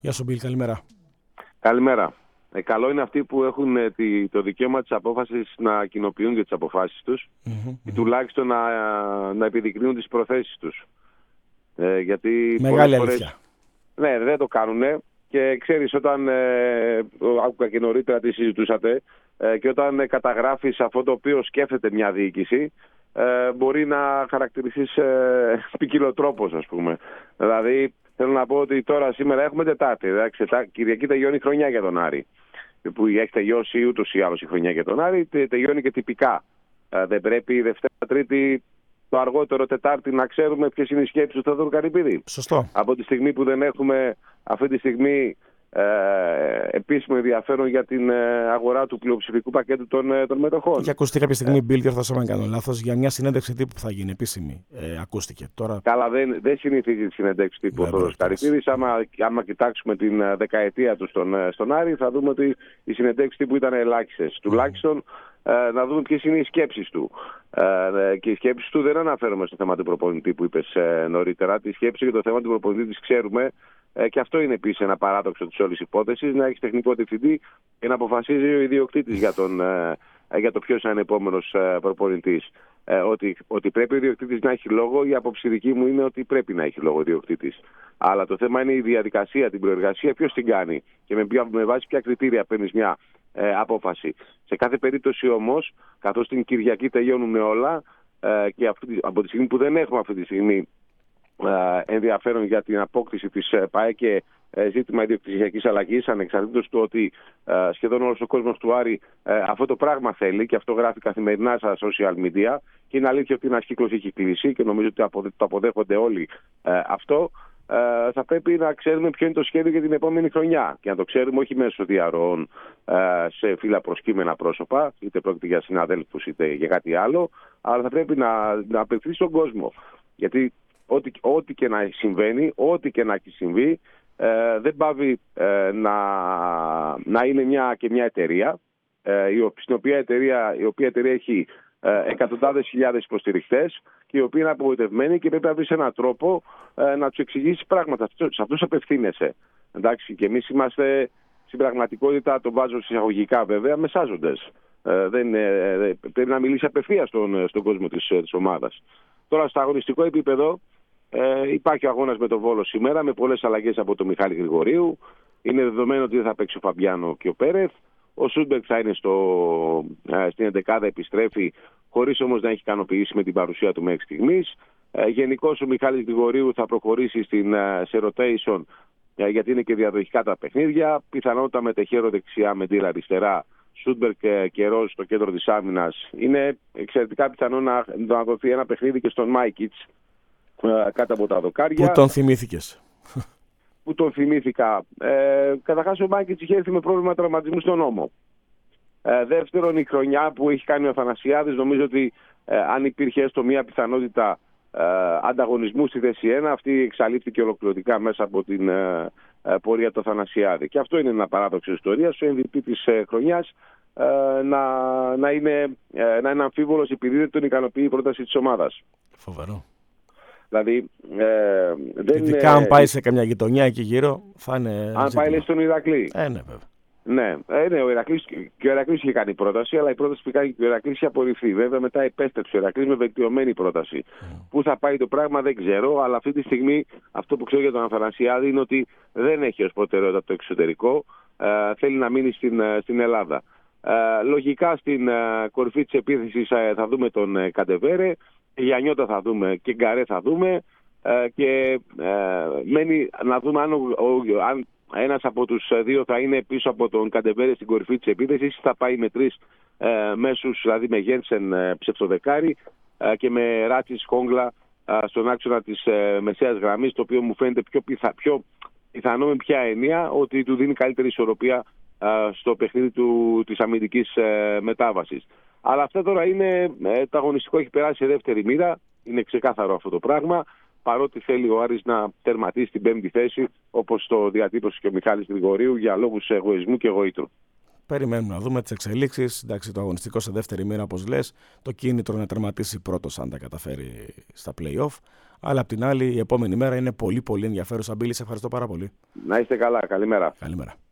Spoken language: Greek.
Γεια σου, Μπιλ, καλημέρα. Καλημέρα. Καλό είναι αυτοί που έχουν το δικαίωμα της απόφασης να κοινοποιούν για τις αποφάσεις τους ή τουλάχιστον να επιδεικνύουν τις προθέσεις τους. Γιατί μεγάλη αλήθεια. Ναι, δεν το κάνουν και ξέρεις όταν άκουγα και νωρίτερα τι συζητούσατε και όταν καταγράφεις αυτό το οποίο σκέφτεται μια διοίκηση μπορεί να χαρακτηριστείς ποικιλοτρόπος, ας πούμε. Δηλαδή θέλω να πω ότι τώρα σήμερα έχουμε Τετάρτη, Κυριακή τελειώνει η χρονιά για τον Άρη, που έχει τελειώσει ούτως ή άλλως η χρονιά για τον Άρη, τελειώνει και τυπικά. Δεν πρέπει Δευτέρα, Τρίτη, το αργότερο Τετάρτη να ξέρουμε ποιες είναι οι σκέψεις του Θεοδόρου Καρυπίδη? Σωστό. Από τη στιγμή που δεν έχουμε αυτή τη στιγμή επίσημο ενδιαφέρον για την αγορά του πλειοψηφικού πακέτου των μετοχών. Και ακούστηκε κάποια στιγμή, Μπιλ, διορθώσαμε αν κάνω λάθος, για μια συνέντευξη τύπου που θα γίνει επίσημη. Ακούστηκε τώρα. Καλά, δεν συνηθίζει τη συνέντευξη τύπου ο Θεοδόρος Καρυπίδης. Άμα κοιτάξουμε την δεκαετία του στον Άρη, θα δούμε ότι οι συνεντεύξεις τύπου ήταν ελάχιστες. Τουλάχιστον να δούμε ποιες είναι οι σκέψεις του. Και οι σκέψεις του δεν αναφέρομαι στο θέμα του προπονητή που είπες νωρίτερα. Τη σκέψη για το θέμα του προπονητή τις ξέρουμε. Και αυτό είναι επίσης ένα παράδοξο της όλης υπόθεσης, να έχει τεχνικό διευθυντή και να αποφασίζει ο ιδιοκτήτης για το ποιος είναι επόμενος προπονητής. Ότι πρέπει ο ιδιοκτήτης να έχει λόγο, η άποψη δική μου είναι ότι πρέπει να έχει λόγο ο ιδιοκτήτης. Αλλά το θέμα είναι η διαδικασία, την προεργασία, ποιος την κάνει και με βάση ποια κριτήρια παίρνεις μια απόφαση. Σε κάθε περίπτωση όμως, καθώς την Κυριακή τελειώνουν όλα και από τη στιγμή που δεν έχουμε αυτή τη στιγμή ενδιαφέρον για την απόκτηση της ΠΑΕ και ζήτημα ιδιοκτησιακής αλλαγής, ανεξαρτήτως του ότι σχεδόν όλος ο κόσμος του Άρη αυτό το πράγμα θέλει και αυτό γράφει καθημερινά στα social media, και είναι αλήθεια ότι ένας κύκλος έχει κλείσει και νομίζω ότι το αποδέχονται όλοι αυτό. Θα πρέπει να ξέρουμε ποιο είναι το σχέδιο για την επόμενη χρονιά και να το ξέρουμε όχι μέσω διαρροών σε φύλλα προσκύμενα πρόσωπα, είτε πρόκειται για συναδέλφους είτε για κάτι άλλο, αλλά θα πρέπει να απευθύνει στον κόσμο. Γιατί ό,τι και να συμβαίνει, ό,τι και να έχει συμβεί, δεν πάβει να είναι μια εταιρεία, στην οποία εταιρεία έχει εκατοντάδες χιλιάδες υποστηριχτές και οι οποίοι είναι απογοητευμένοι και πρέπει να βρεις έναν τρόπο να τους εξηγήσεις πράγματα. Σε αυτούς απευθύνεσαι. Εντάξει, και εμείς είμαστε στην πραγματικότητα, το βάζω εισαγωγικά βέβαια, μεσάζοντες. Πρέπει να μιλήσει απευθείας στον κόσμο της ομάδας. Τώρα στο αγωνιστικό επίπεδο υπάρχει ο αγώνας με τον Βόλο σήμερα με πολλές αλλαγές από τον Μιχάλη Γρηγορίου. Είναι δεδομένο ότι δεν θα παίξει ο Φαμπιάνο και ο Πέρεθ. Ο Σούντμπεργκ θα είναι στην εντεκάδα, επιστρέφει, χωρίς όμως να έχει ικανοποιήσει με την παρουσία του μέχρι στιγμής. Γενικώς ο Μιχάλης Γρηγορίου θα προχωρήσει σε rotation, γιατί είναι και διαδοχικά τα παιχνίδια. Πιθανότητα με Τεχέρο δεξιά, με Ντίλα αριστερά, Σούντμπεργκ και Ροζ στο κέντρο της άμυνας. Είναι εξαιρετικά πιθανό να δοθεί ένα παιχνίδι και στον Μάικιτς κάτω από τα δοκάρια. Πού τον θυμήθηκες? Που τον θυμήθηκα. Καταρχάς ο Μάικιτς είχε έρθει με πρόβλημα τραυματισμού στον ώμο. Δεύτερον, η χρονιά που έχει κάνει ο Αθανασιάδης, νομίζω ότι αν υπήρχε έστω μια πιθανότητα ανταγωνισμού στη θέση 1, αυτή εξαλείφθηκε ολοκληρωτικά μέσα από την πορεία του Αθανασιάδη. Και αυτό είναι ένα παράδοξο ιστορίας. Ο MVP της χρονιάς να είναι αμφίβολος επειδή δεν τον ικανοποιεί η πρόταση της ομάδας. Φοβερό. Δηλαδή, ειδικά αν πάει σε καμιά γειτονιά εκεί γύρω, θα είναι. Αν πάει στον Ηρακλή. Ναι, βέβαια. Ναι, ο Ηρακλής είχε κάνει πρόταση, αλλά η πρόταση που κάνει ο Ηρακλής είχε απορριφθεί. Βέβαια, μετά επέστρεψε ο Ηρακλής με βελτιωμένη πρόταση. Πού θα πάει το πράγμα δεν ξέρω, αλλά αυτή τη στιγμή αυτό που ξέρω για τον Αθανασιάδη είναι ότι δεν έχει ως προτεραιότητα το εξωτερικό. Θέλει να μείνει στην Ελλάδα. Λογικά στην κορυφή της επίθεσης θα δούμε τον Καντεβέρε, Γιαννιώτα θα δούμε και Γκαρέ θα δούμε, και μένει να δούμε αν ένας από τους δύο θα είναι πίσω από τον Καντεβέρε στην κορυφή της επίθεσης, θα πάει με τρεις μέσους, δηλαδή με Γένσεν ψευτοδεκάρι και με Ράτσις Χόγκλα στον άξονα της μεσαίας γραμμής, το οποίο μου φαίνεται πιο πιθανό με ποια έννοια ότι του δίνει καλύτερη ισορροπία στο παιχνίδι της αμυντικής μετάβασης. Αλλά αυτά τώρα είναι, το αγωνιστικό έχει περάσει σε δεύτερη μοίρα, είναι ξεκάθαρο αυτό το πράγμα, παρότι θέλει ο Άρης να τερματίσει στην πέμπτη θέση, όπως το διατύπωσε και ο Μιχάλης Γρηγορίου, για λόγους εγωισμού και εγωήτρου. Περιμένουμε να δούμε τις εξελίξεις. Εντάξει, το αγωνιστικό σε δεύτερη μοίρα, όπως λες, το κίνητρο να τερματίσει πρώτος αν τα καταφέρει στα play-off. Αλλά απ' την άλλη, η επόμενη μέρα είναι πολύ πολύ ενδιαφέρουσα. Μπίλη, σε ευχαριστώ πάρα πολύ. Να είστε καλά. Καλημέρα. Καλημέρα.